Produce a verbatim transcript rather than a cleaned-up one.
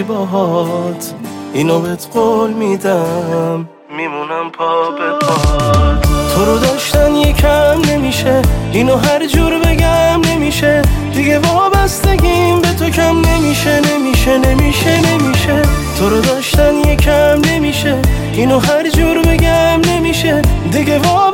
باهات، اینو بهت قول میدم میمونم پا به پات. تو رو داشتن یکم نمیشه، اینو هر جور بگم نمیشه، دیگه وابستگیم به تو کم نمیشه نمیشه نمیشه نمیشه. تو رو داشتن یکم نمیشه، اینو هر جور بگم نمیشه، دیگه وابستگیم